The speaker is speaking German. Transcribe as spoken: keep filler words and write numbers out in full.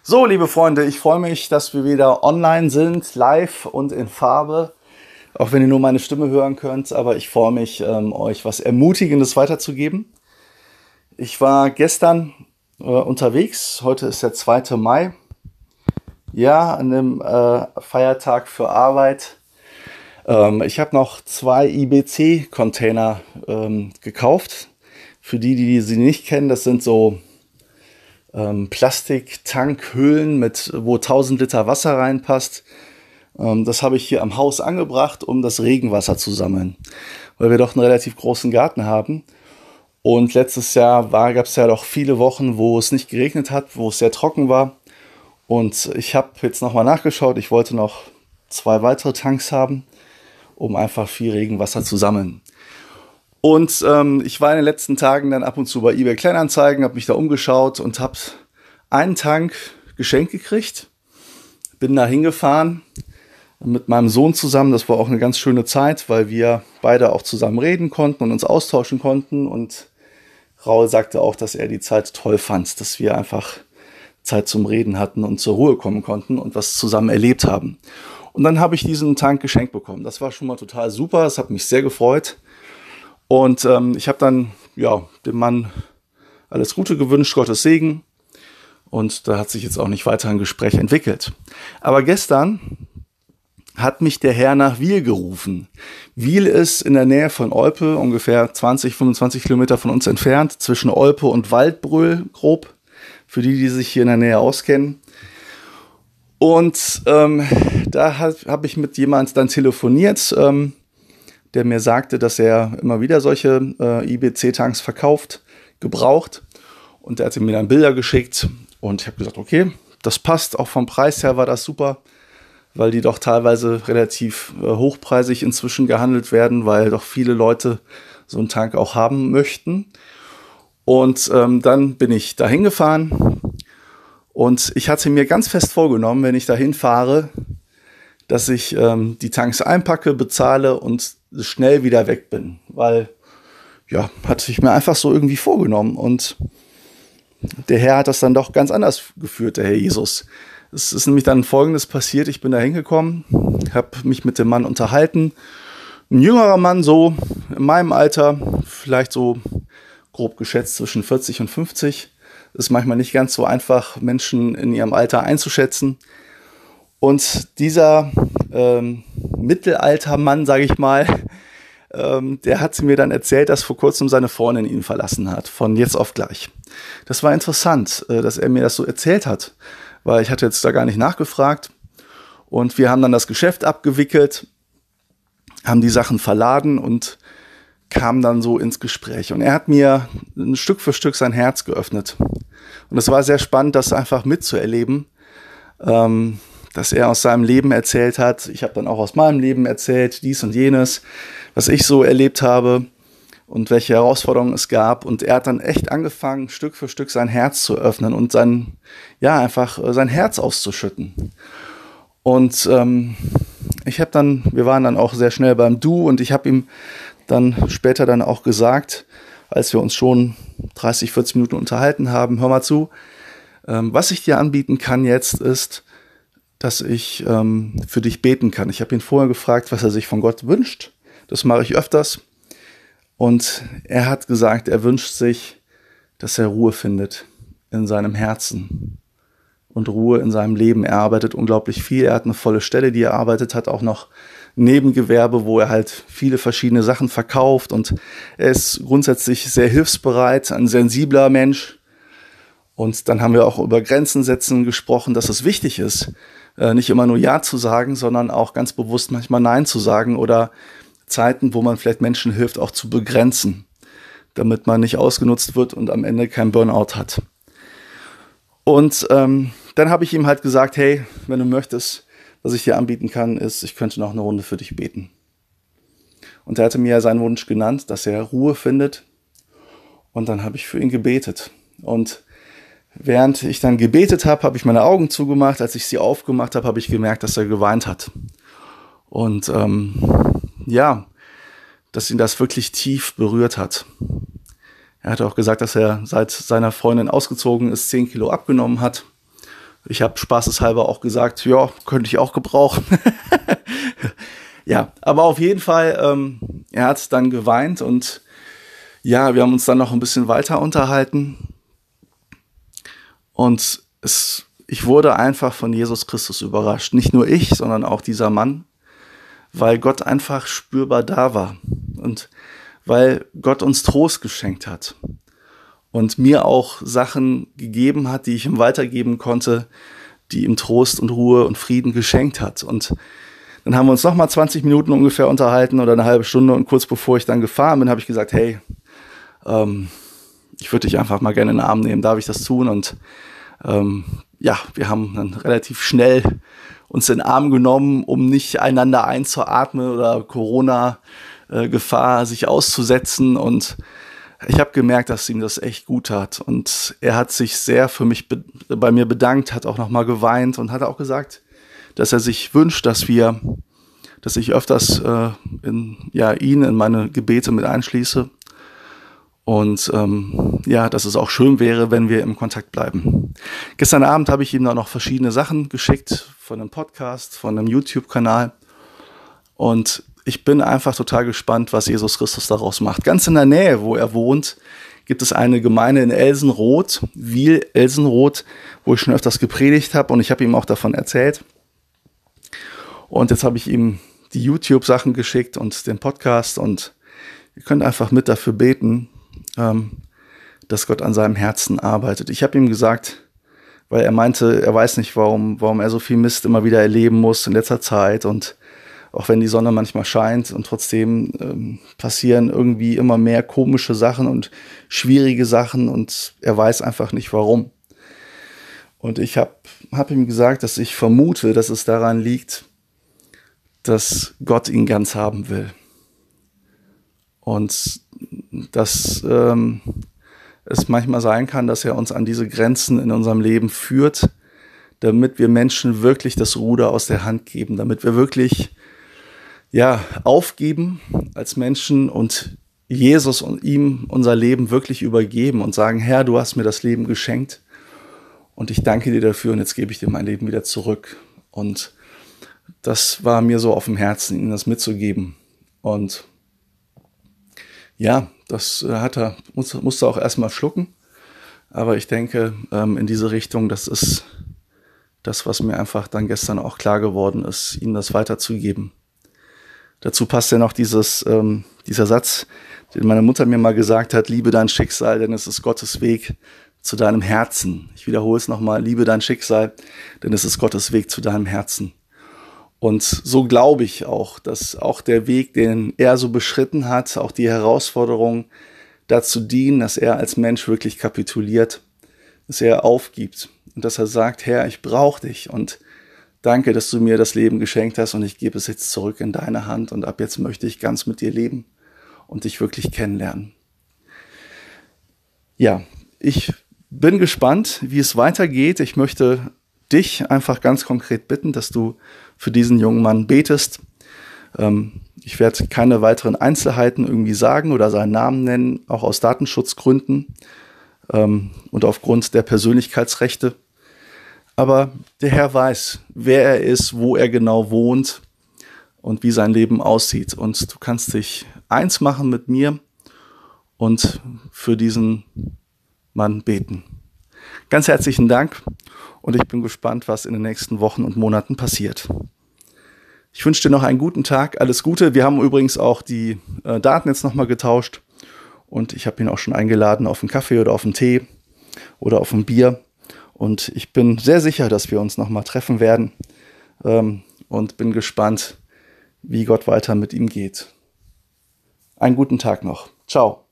So, liebe Freunde, ich freue mich, dass wir wieder online sind, live und in Farbe. Auch wenn ihr nur meine Stimme hören könnt, aber ich freue mich, ähm, euch was Ermutigendes weiterzugeben. Ich war gestern äh, unterwegs, heute ist der zweite Mai. Ja, an dem äh, Feiertag für Arbeit. Ähm, ich habe noch zwei I B C-Container ähm, gekauft. Für die, die sie nicht kennen, das sind so ähm, Plastiktankhüllen, mit, wo tausend Liter Wasser reinpasst. Ähm, das habe ich hier am Haus angebracht, um das Regenwasser zu sammeln, weil wir doch einen relativ großen Garten haben. Und letztes Jahr gab es ja doch viele Wochen, wo es nicht geregnet hat, wo es sehr trocken war. Und ich habe jetzt nochmal nachgeschaut, ich wollte noch zwei weitere Tanks haben, um einfach viel Regenwasser zu sammeln. Und ähm, ich war in den letzten Tagen dann ab und zu bei eBay Kleinanzeigen, habe mich da umgeschaut und habe einen Tank geschenkt gekriegt. Bin da hingefahren mit meinem Sohn zusammen. Das war auch eine ganz schöne Zeit, weil wir beide auch zusammen reden konnten und uns austauschen konnten. Und Raul sagte auch, dass er die Zeit toll fand, dass wir einfach Zeit zum Reden hatten und zur Ruhe kommen konnten und was zusammen erlebt haben. Und dann habe ich diesen Tank geschenkt bekommen. Das war schon mal total super. Das hat mich sehr gefreut. Und ähm, ich habe dann ja, dem Mann alles Gute gewünscht, Gottes Segen. Und da hat sich jetzt auch nicht weiter ein Gespräch entwickelt. Aber gestern hat mich der Herr nach Wil gerufen. Wil ist in der Nähe von Olpe, ungefähr zwanzig, fünfundzwanzig Kilometer von uns entfernt, zwischen Olpe und Waldbröl grob, für die, die sich hier in der Nähe auskennen. Und ähm, da habe hab ich mit jemand dann telefoniert, ähm, der mir sagte, dass er immer wieder solche äh, I B C-Tanks verkauft, gebraucht. Und der hatte mir dann Bilder geschickt. Und ich habe gesagt, okay, das passt. Auch vom Preis her war das super, weil die doch teilweise relativ äh, hochpreisig inzwischen gehandelt werden, weil doch viele Leute so einen Tank auch haben möchten. Und ähm, dann bin ich dahin gefahren. Und ich hatte mir ganz fest vorgenommen, wenn ich dahin fahre, dass ich ähm, die Tanks einpacke, bezahle und schnell wieder weg bin. Weil, ja, hatte ich mir einfach so irgendwie vorgenommen. Und der Herr hat das dann doch ganz anders geführt, der Herr Jesus. Es ist nämlich dann Folgendes passiert. Ich bin da hingekommen, habe mich mit dem Mann unterhalten. Ein jüngerer Mann, so in meinem Alter, vielleicht so grob geschätzt zwischen vierzig und fünfzig. Ist manchmal nicht ganz so einfach, Menschen in ihrem Alter einzuschätzen. Und dieser ähm, Mittelaltermann, sage ich mal, ähm, der hat mir dann erzählt, dass vor kurzem seine Freundin ihn verlassen hat, von jetzt auf gleich. Das war interessant, äh, dass er mir das so erzählt hat, weil ich hatte jetzt da gar nicht nachgefragt. Und wir haben dann das Geschäft abgewickelt, haben die Sachen verladen und kamen dann so ins Gespräch. Und er hat mir ein Stück für Stück sein Herz geöffnet. Und es war sehr spannend, das einfach mitzuerleben, ähm, dass er aus seinem Leben erzählt hat. Ich habe dann auch aus meinem Leben erzählt, dies und jenes, was ich so erlebt habe und welche Herausforderungen es gab. Und er hat dann echt angefangen, Stück für Stück sein Herz zu öffnen und sein, ja, einfach sein Herz auszuschütten. Und ähm, ich habe dann, wir waren dann auch sehr schnell beim Du und ich habe ihm dann später dann auch gesagt, als wir uns schon dreißig, vierzig Minuten unterhalten haben, hör mal zu, ähm, was ich dir anbieten kann jetzt ist, dass ich ähm, für dich beten kann. Ich habe ihn vorher gefragt, was er sich von Gott wünscht. Das mache ich öfters. Und er hat gesagt, er wünscht sich, dass er Ruhe findet in seinem Herzen und Ruhe in seinem Leben. Er arbeitet unglaublich viel. Er hat eine volle Stelle, die er arbeitet hat, auch noch Nebengewerbe, wo er halt viele verschiedene Sachen verkauft. Und er ist grundsätzlich sehr hilfsbereit, ein sensibler Mensch. Und dann haben wir auch über Grenzen setzen gesprochen, dass es wichtig ist, nicht immer nur Ja zu sagen, sondern auch ganz bewusst manchmal Nein zu sagen oder Zeiten, wo man vielleicht Menschen hilft, auch zu begrenzen, damit man nicht ausgenutzt wird und am Ende kein Burnout hat. Und ähm, dann habe ich ihm halt gesagt, hey, wenn du möchtest, was ich dir anbieten kann, ist, ich könnte noch eine Runde für dich beten. Und er hatte mir seinen Wunsch genannt, dass er Ruhe findet. Und dann habe ich für ihn gebetet. Und während ich dann gebetet habe, habe ich meine Augen zugemacht. Als ich sie aufgemacht habe, habe ich gemerkt, dass er geweint hat. Und ähm, ja, dass ihn das wirklich tief berührt hat. Er hat auch gesagt, dass er seit seiner Freundin ausgezogen ist, zehn Kilo abgenommen hat. Ich habe spaßeshalber auch gesagt, ja, könnte ich auch gebrauchen. Ja, aber auf jeden Fall, ähm, er hat dann geweint und ja, wir haben uns dann noch ein bisschen weiter unterhalten. Und es, ich wurde einfach von Jesus Christus überrascht. Nicht nur ich, sondern auch dieser Mann, weil Gott einfach spürbar da war und weil Gott uns Trost geschenkt hat und mir auch Sachen gegeben hat, die ich ihm weitergeben konnte, die ihm Trost und Ruhe und Frieden geschenkt hat. Und dann haben wir uns nochmal zwanzig Minuten ungefähr unterhalten oder eine halbe Stunde und kurz bevor ich dann gefahren bin, habe ich gesagt, hey, ähm, ich würde dich einfach mal gerne in den Arm nehmen, darf ich das tun? Und ähm, ja, wir haben dann relativ schnell uns in den Arm genommen, um nicht einander einzuatmen oder Corona-Gefahr äh, sich auszusetzen. Und ich habe gemerkt, dass ihm das echt gut tat. Und er hat sich sehr für mich be- bei mir bedankt, hat auch nochmal geweint und hat auch gesagt, dass er sich wünscht, dass wir, dass ich öfters äh, in, ja, ihn in meine Gebete mit einschließe. Und ähm, ja, dass es auch schön wäre, wenn wir im Kontakt bleiben. Gestern Abend habe ich ihm dann noch verschiedene Sachen geschickt, von einem Podcast, von einem YouTube-Kanal. Und ich bin einfach total gespannt, was Jesus Christus daraus macht. Ganz in der Nähe, wo er wohnt, gibt es eine Gemeinde in Elsenroth, Wiel, Elsenroth, wo ich schon öfters gepredigt habe. Und ich habe ihm auch davon erzählt. Und jetzt habe ich ihm die YouTube-Sachen geschickt und den Podcast. Und ihr könnt einfach mit dafür beten, dass Gott an seinem Herzen arbeitet. Ich habe ihm gesagt, weil er meinte, er weiß nicht, warum, warum er so viel Mist immer wieder erleben muss in letzter Zeit und auch wenn die Sonne manchmal scheint und trotzdem ähm, passieren irgendwie immer mehr komische Sachen und schwierige Sachen und er weiß einfach nicht, warum. Und ich habe hab ihm gesagt, dass ich vermute, dass es daran liegt, dass Gott ihn ganz haben will. Und dass ähm, es manchmal sein kann, dass er uns an diese Grenzen in unserem Leben führt, damit wir Menschen wirklich das Ruder aus der Hand geben, damit wir wirklich ja, aufgeben als Menschen und Jesus und ihm unser Leben wirklich übergeben und sagen, Herr, du hast mir das Leben geschenkt und ich danke dir dafür und jetzt gebe ich dir mein Leben wieder zurück. Und das war mir so auf dem Herzen, ihnen das mitzugeben. Und ja, das hat er, musste, musste auch erstmal schlucken. Aber ich denke, in diese Richtung, das ist das, was mir einfach dann gestern auch klar geworden ist, ihnen das weiterzugeben. Dazu passt ja noch dieses, ähm, dieser Satz, den meine Mutter mir mal gesagt hat, liebe dein Schicksal, denn es ist Gottes Weg zu deinem Herzen. Ich wiederhole es nochmal, liebe dein Schicksal, denn es ist Gottes Weg zu deinem Herzen. Und so glaube ich auch, dass auch der Weg, den er so beschritten hat, auch die Herausforderungen dazu dienen, dass er als Mensch wirklich kapituliert, dass er aufgibt und dass er sagt, Herr, ich brauche dich und danke, dass du mir das Leben geschenkt hast und ich gebe es jetzt zurück in deine Hand und ab jetzt möchte ich ganz mit dir leben und dich wirklich kennenlernen. Ja, ich bin gespannt, wie es weitergeht. Ich möchte dich einfach ganz konkret bitten, dass du für diesen jungen Mann betest. Ähm, ich werde keine weiteren Einzelheiten irgendwie sagen oder seinen Namen nennen, auch aus Datenschutzgründen ähm, und aufgrund der Persönlichkeitsrechte. Aber der Herr weiß, wer er ist, wo er genau wohnt und wie sein Leben aussieht. Und du kannst dich eins machen mit mir und für diesen Mann beten. Ganz herzlichen Dank und ich bin gespannt, was in den nächsten Wochen und Monaten passiert. Ich wünsche dir noch einen guten Tag, alles Gute. Wir haben übrigens auch die äh, Daten jetzt nochmal getauscht und ich habe ihn auch schon eingeladen auf einen Kaffee oder auf einen Tee oder auf ein Bier. Und ich bin sehr sicher, dass wir uns nochmal treffen werden ähm, und bin gespannt, wie Gott weiter mit ihm geht. Einen guten Tag noch. Ciao.